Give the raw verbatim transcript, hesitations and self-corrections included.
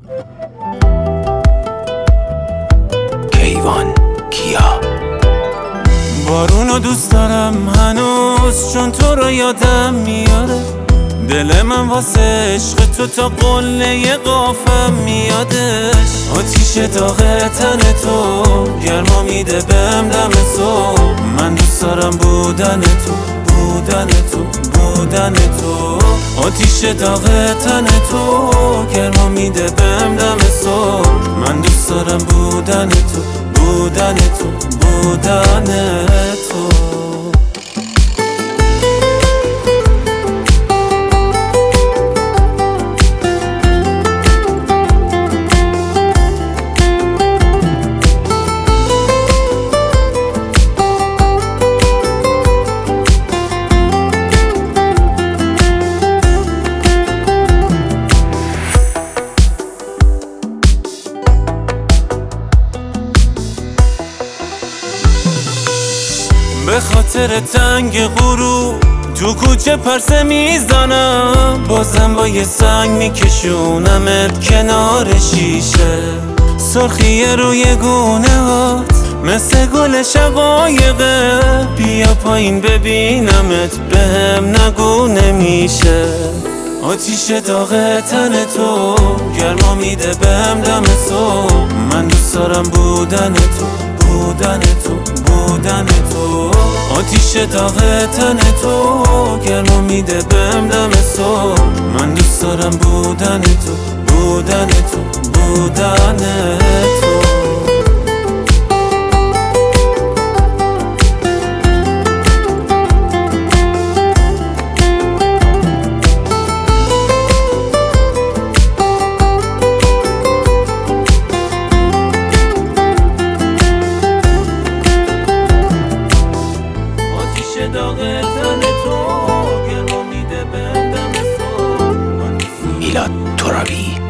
کیوان کیا. بارونو دوست دارم هنوز، چون تو رو یادم میاره. دل من واسه عشق تو تا قله قافم میادش. آتیش داغ تن تو گرما میده بهم دم صبح. من دوست دارم بودن تو، بودن تو، بودن تو. آتیش داغ تن تو گرما میده بهم دم صبح. من دوست دارم بودن تو، بودن تو، بودن تو. به خاطر تنگ غروب تو کوچه پرسه میزنم. بازم با یه سنگ میکشونمت کنار شیشه. سرخی روی گونه هات مثل گل شقایقه. بیا پایین ببینمت بهم نگو نمیشه. آتیش داغ تن تو گرما میده بهم دم صبح. من دوست دارم بودن تو، بودن تو، بودن تو. آتیش داغ تن تو گرما میده بهم دم صبح. من دوست دارم بودن تو، بودن تو، بودن تو. داغ تن تو گرما میده بهم دم صبح. میلاد ترابی.